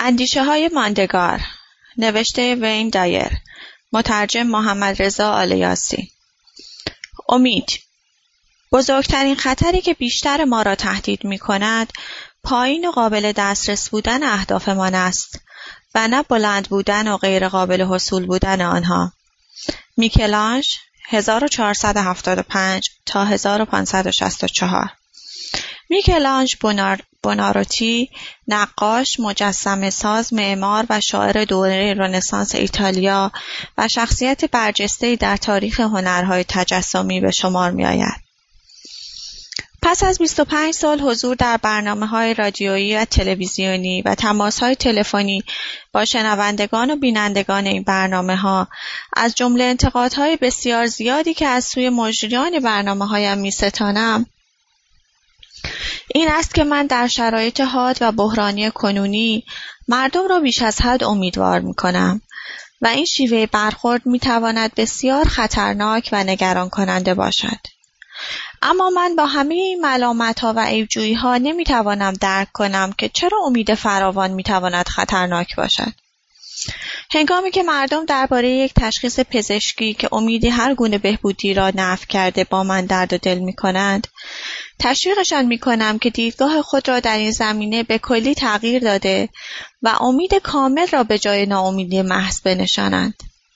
اندیشه‌های ماندگار، نوشته وین دایر، مترجم محمد رضا آلیاسی. امید. بزرگترین خطری که بیشتر ما را تهدید می‌کند، پایین و قابل دسترس بودن اهدافمان است و نه بلند بودن و غیر قابل حصول بودن آنها. میکلانژ 1475 تا 1564. میکلانژ بوناروتی، نقاش، مجسمه ساز، معمار و شاعر دوره رنسانس ایتالیا و شخصیت برجسته‌ای در تاریخ هنرهای تجسمی به شمار می‌آید. پس از 25 سال حضور در برنامه‌های رادیویی و تلویزیونی و تماس‌های تلفنی با شنوندگان و بینندگان این برنامه‌ها، از جمله انتقادهای بسیار زیادی که از سوی مجریان برنامه‌هایم می‌ستانم، این است که من در شرایط حاد و بحرانی کنونی مردم را بیش از حد امیدوار می‌کنم و این شیوه برخورد می‌تواند بسیار خطرناک و نگران کننده باشد. اما من با همه این ملامت‌ها و عیب‌جویی‌ها نمی‌توانم درک کنم که چرا امید فراوان می‌تواند خطرناک باشد. هنگامی که مردم درباره یک تشخیص پزشکی که امیدی هر گونه بهبودی را نفی کرده با من درد و دل می‌کنند، تشویقشان می‌کنم که دیدگاه خود را در این زمینه به کلی تغییر داده و امید کامل را به جای ناامیدی محض بنشانند.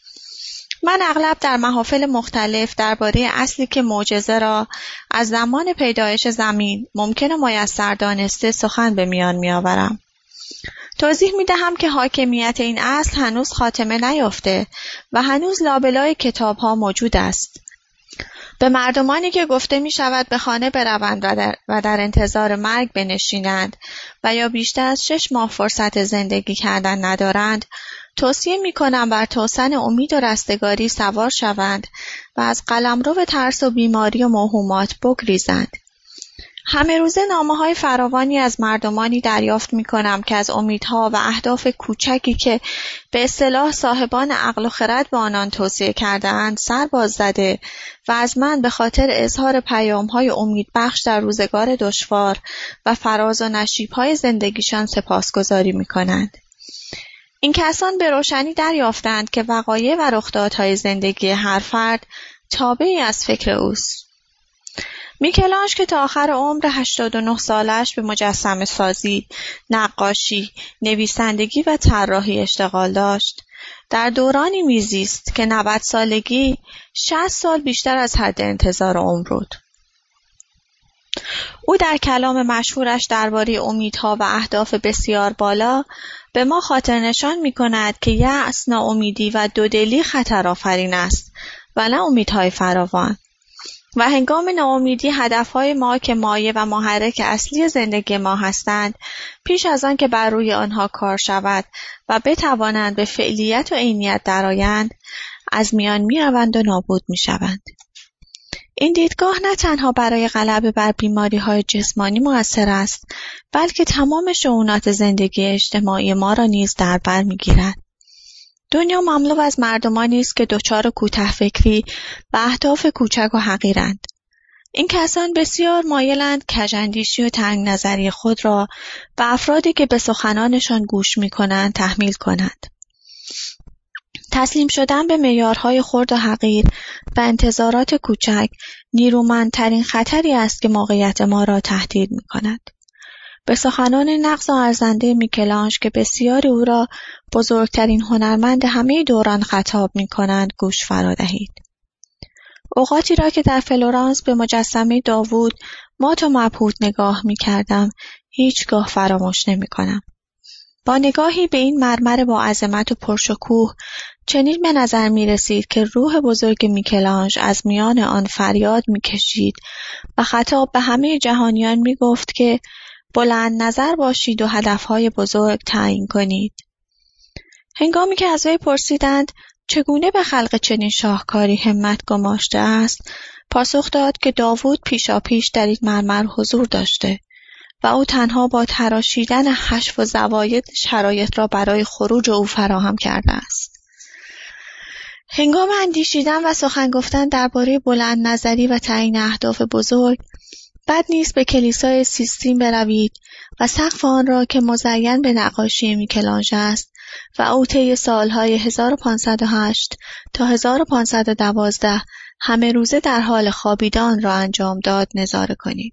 من اغلب در محافل مختلف درباره اصلی که معجزه را از زمان پیدایش زمین ممکن و میسر دانسته سخن به میان می‌آورم. توضیح می‌دهم که حاکمیت این اصل هنوز خاتمه نیافته و هنوز لابلای کتاب‌ها موجود است. به مردمانی که گفته می‌شود به خانه بروند و در انتظار مرگ بنشینند و یا بیشتر از 6 ماه فرصت زندگی کردن ندارند، توصیه می‌کنم بر توسن امید و رستگاری سوار شوند و از قلمرو ترس و بیماری و موهومات بگریزند. همه روزه نامه‌های فراوانی از مردمانی دریافت می‌کنم که از امیدها و اهداف کوچکی که به اصطلاح صاحبان عقل و خرد به آنان توصیه کرده‌اند سر باز زده و از من به خاطر اظهار پیام‌های امیدبخش در روزگار دشوار و فراز و نشیب‌های زندگیشان سپاسگزاری می‌کنند. این کسان به روشنی دریافتند که وقایع و رخدادهای زندگی هر فرد تابعی از فکر اوست. میکلانژ که تا آخر عمر 89 سالش به مجسمه سازی، نقاشی، نویسندگی و طراحی اشتغال داشت، در دورانی میزیست که 90 سالگی 60 سال بیشتر از حد انتظار عمر بود. او در کلام مشهورش درباره امیدها و اهداف بسیار بالا به ما خاطر نشان می‌کند که یأس، ناامیدی و دودلی خطرآفرین است و نه امیدهای فراوان. و هنگام ناامیدی هدفهای ما که مایه و محرک اصلی زندگی ما هستند، پیش از آن که بر روی آنها کار شود و بتوانند به فعلیت و عینیت درآیند، از میان می‌روند و نابود می‌شوند. این دیدگاه نه تنها برای غلبه بر بیماری‌های جسمانی مؤثر است، بلکه تمام شئونات زندگی اجتماعی ما را نیز در بر می‌گیرد. دنیا مملو از مردمانی است که دچار کوتاه‌فکری و اهداف کوچک و حقیرند. این کسان بسیار مایلند کژاندیشی و تنگ نظری خود را به افرادی که به سخنانشان گوش می‌کنند تحمیل کنند. تسلیم شدن به معیارهای خرد و حقیر و انتظارات کوچک نیرومندترین خطری است که موقعیت ما را تهدید می‌کند. به سخنان نغز و ارزنده میکلانژ که بسیاری او را بزرگترین هنرمند همه دوران خطاب می‌کنند گوش فرا دهید. اوقاتی را که در فلورانس به مجسمه داوود مات و مبهوت نگاه می‌کردم هیچگاه فراموش نمی‌کنم. با نگاهی به این مرمر با عظمت و پرشکوه چنین به نظر می‌رسید که روح بزرگ میکلانژ از میان آن فریاد می‌کشید و خطاب به همه جهانیان می‌گفت که بلند نظر باشید و هدفهای بزرگ تعیین کنید. هنگامی که از وی پرسیدند چگونه به خلق چنین شاهکاری همت گماشته است، پاسخ داد که داوود پیشاپیش در این مرمر حضور داشته و او تنها با تراشیدن حشو و زواید شرایط را برای خروج او فراهم کرده است. هنگام اندیشیدن و سخن گفتن درباره بلند نظری و تعیین اهداف بزرگ، بد نیست به کلیسای سیستین بروید و سقف آن را که مزین به نقاشی میکلانژ است و او طی سالهای 1508 تا 1512 همه روزه در حال خوابیدن را انجام داد نظاره کنید.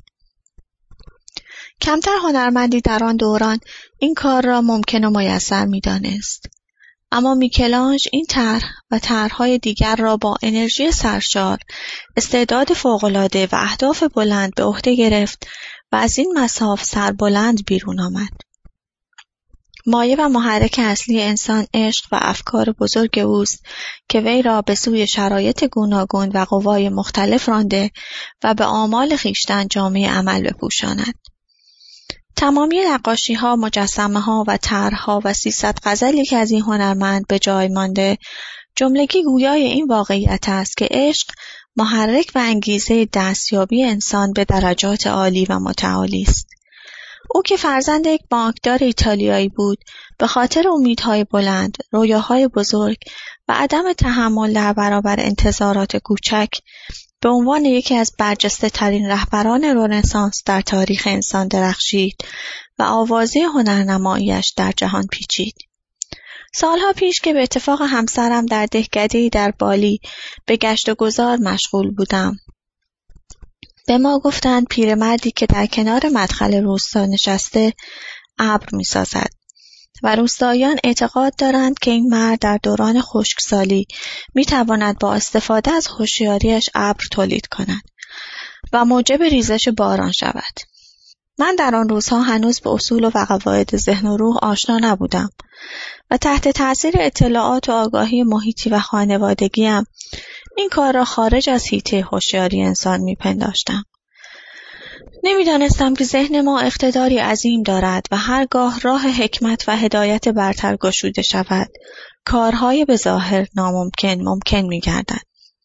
کمتر هنرمندی در آن دوران این کار را ممکن و میسر می‌دانست. اما میکلانژ این طرح و طرح‌های دیگر را با انرژی سرشار، استعداد فوق‌العاده و اهداف بلند به عهده گرفت و از این مصاف سربلند بیرون آمد. مایه و محرک اصلی انسان عشق و افکار بزرگ اوست که وی را به سوی شرایط گوناگون و قوای مختلف رانده و به آمال خویشتن جامه عمل بپوشاند. تمامی نقاشی‌ها، مجسمه‌ها و طرح‌ها و 300 غزلی که از این هنرمند به جای مانده، جملگی گویای این واقعیت است که عشق محرک و انگیزه دستیابی انسان به درجات عالی و متعالی است. او که فرزند یک بانکدار ایتالیایی بود، به خاطر امیدهای بلند، رویاهای بزرگ و عدم تحمل در برابر انتظارات کوچک، به عنوان یکی از برجسته‌ترین رهبران رنسانس در تاریخ انسان درخشید و آوازه هنرنمایی‌اش در جهان پیچید. سالها پیش که به اتفاق همسرم در دهکده‌ای در بالی به گشت و گذار مشغول بودم، به ما گفتند پیرمردی که در کنار مدخل روستا نشسته ابر می‌سازد و روستاییان اعتقاد دارند که این مرد در دوران خشکسالی می‌تواند با استفاده از هوشیاریش ابر تولید کند و موجب ریزش باران شود. من در آن روزها هنوز به اصول و قواعد ذهن و روح آشنا نبودم و تحت تأثیر اطلاعات و آگاهی محیطی و خانوادگیم این کار را خارج از حیطه هوشیاری انسان می‌پنداشتم. نمی‌دانستم که ذهن ما اقتداری عظیم دارد و هرگاه راه حکمت و هدایت برتر گشوده شود، کارهای به ظاهر ناممکن ممکن می‌گردند.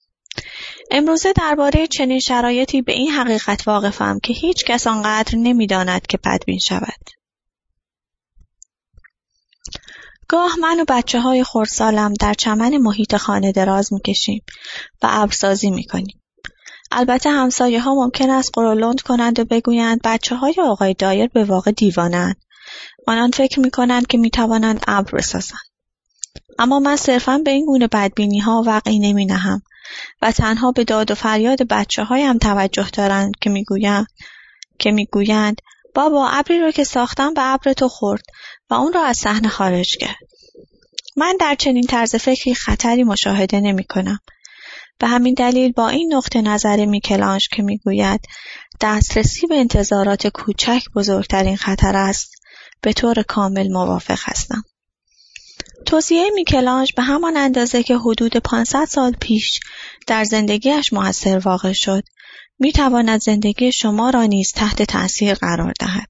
امروزه درباره چنین شرایطی به این حقیقت واقفم که هیچ کس آنقدر نمی‌داند که بدبین شود. گاه من و بچه‌های خردسالم در چمن محیط خانه دراز می‌کشیم و ابرسازی می‌کنیم. البته همسایه‌ها ممکن است قرولند کنند و بگویند بچه‌های آقای دایر به واقع دیوانه‌اند. آنان فکر می‌کنند که می‌توانند ابر بسازند. اما من صرفاً به این گونه بدبینی‌ها وقعی نمی‌نهم و تنها به داد و فریاد بچه‌هایم توجه دارند که می‌گویند بابا ابری رو که ساختم به ابر تو خورد و اون را از صحنه خارج کرد. من در چنین طرز فکری خطری مشاهده نمی‌کنم. به همین دلیل با این نقطه نظر میکلانژ که میگوید دسترسی به انتظارات کوچک بزرگترین خطر است، به طور کامل موافق هستم. توصیه میکلانژ به همان اندازه که حدود 500 سال پیش در زندگیش مؤثر واقع شد، میتواند زندگی شما را نیز تحت تأثیر قرار دهد.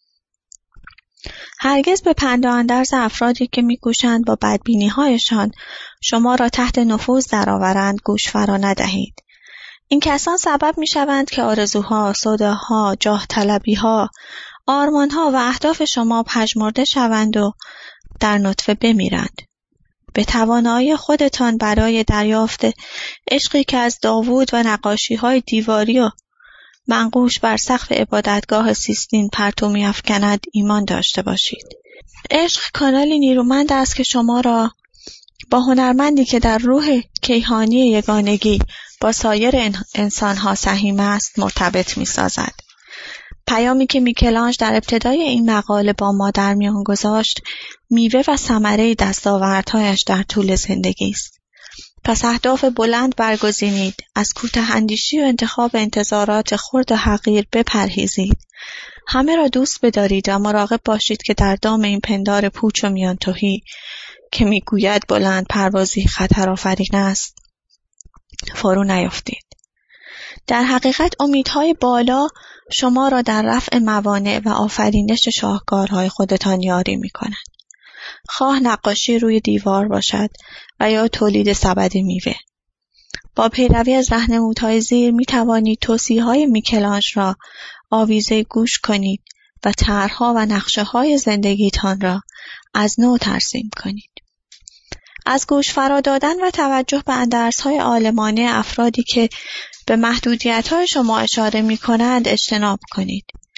هرگز به پند و اندرز افرادی که می‌کوشند با بدبینی‌هایشان شما را تحت نفوذ درآورند گوش فرا ندهید. این کسان سبب می‌شوند که آرزوها، سوداها، جاه طلبی‌ها، آرمان‌ها و اهداف شما پژمرده شوند و در نطفه بمیرند. به توانایی خودتان برای دریافت عشقی که از داوود و نقاشی‌های دیواری و منقوش بر سقف عبادتگاه سیستین پرتو می‌افکند ایمان داشته باشید. عشق کانالی نیرومند است که شما را با هنرمندی که در روح کیهانی یگانگی با سایر انسان‌ها سهیم است مرتبط می‌سازد. پیامی که میکلانژ در ابتدای این مقاله با ما در میان گذاشت، میوه و ثمره دستاوردهایش در طول زندگی است. پس اهداف بلند برگزینید، از کوتاه‌اندیشی و انتخاب انتظارات خرد و حقیر بپرهیزید. همه را دوست بدارید و مراقب باشید که در دام این پندار پوچ و میان تهی که میگوید بلند پروازی خطرآفرین است، فرو نیفتید. در حقیقت امیدهای بالا شما را در رفع موانع و آفرینش شاهکارهای خودتان یاری می‌کنند. خواه نقاشی روی دیوار باشد و یا تولید سبد میوه. با پیروی از راهنمودهای زیر می توانید توصیه‌های میکلانژ را آویزه گوش کنید و طرح‌ها و نقشه‌های زندگیتان را از نو ترسیم کنید. از گوش فرا دادن و توجه به اندرزهای عالمانه افرادی که به محدودیت‌های شما اشاره می‌کنند اجتناب کنید.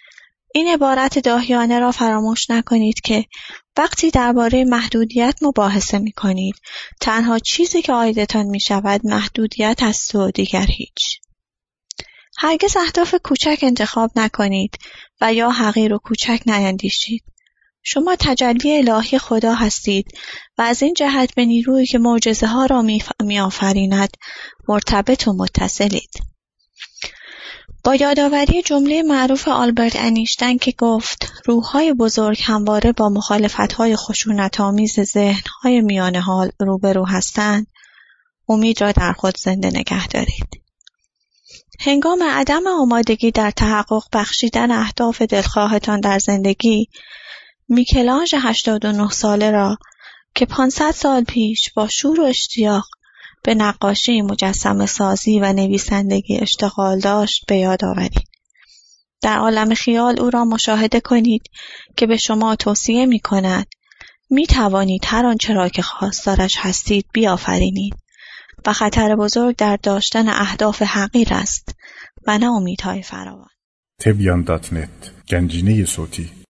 این عبارت داهیانه را فراموش نکنید که وقتی درباره محدودیت مباحثه می کنید، تنها چیزی که عایدتان می شود محدودیت است و دیگر هیچ. هرگز اهداف کوچک انتخاب نکنید و یا حقیر و کوچک نیندیشید. شما تجلی الهی خدا هستید و از این جهت به نیرویی که معجزه ها را می آفریند مرتبط و متصلید. با یادآوری جمله معروف آلبرت انیشتین که گفت روح‌های بزرگ همواره با مخالفت‌های خشونت‌آمیز ذهن‌های میان حال روبرو هستند، امید را در خود زنده نگه دارید. هنگام عدم آمادگی در تحقق بخشیدن اهداف دلخواهتان در زندگی، میکلانژ 89 ساله را که 500 سال پیش با شور و اشتیاق به نقاشی، مجسمه سازی و نویسندگی اشتغال داشت به یاد آورید. در عالم خیال او را مشاهده کنید که به شما توصیه می کند می توانید هر آنچه را که خواستارش هستید بیافرینید و خطر بزرگ در داشتن اهداف حقیر است و نه امیدهای فراوان. Tebyan.net گنجینه صوتی